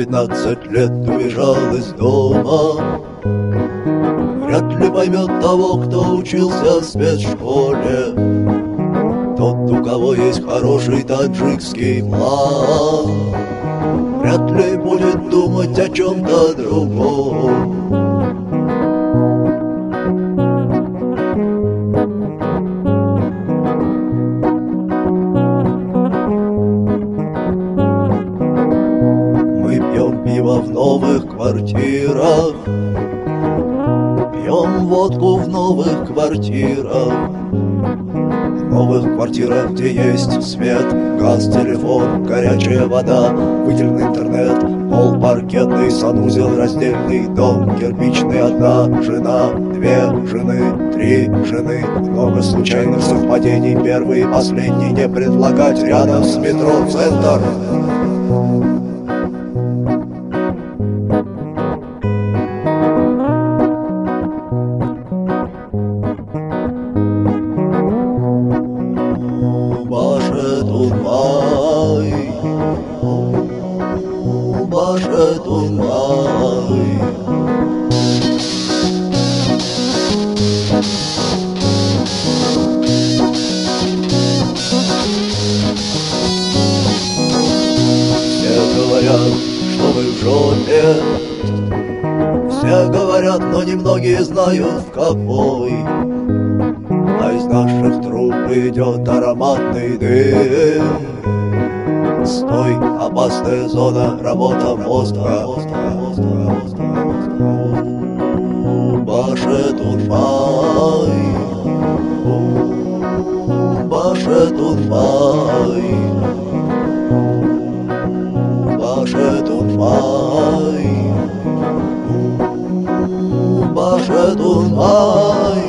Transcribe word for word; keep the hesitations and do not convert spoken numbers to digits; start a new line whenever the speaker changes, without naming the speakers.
пятнадцать лет убежал из дома. Вряд ли поймет того, кто учился в спецшколе, тот, у кого есть хороший таджикский план. Вряд ли будет думать о чем-то другом. Мы пьем пиво в новых квартирах, пьем водку в новых квартирах. В новых квартирах, где есть свет, газ, телефон, горячая вода, выделенный интернет, пол паркетный, санузел, раздельный дом, кирпичный, одна жена, две жены, три жены. Много случайных совпадений, первый и последний не предлагать рядом с метро «Центр». Баше Тумай. Все говорят, что вы в жопе, все говорят, но немногие знают в какой. А из наших труб идет ароматный дым. Стой, опасная зона, работа мозга. Баше Тумай, Баше Тумай, Баше Тумай, Баше Тумай.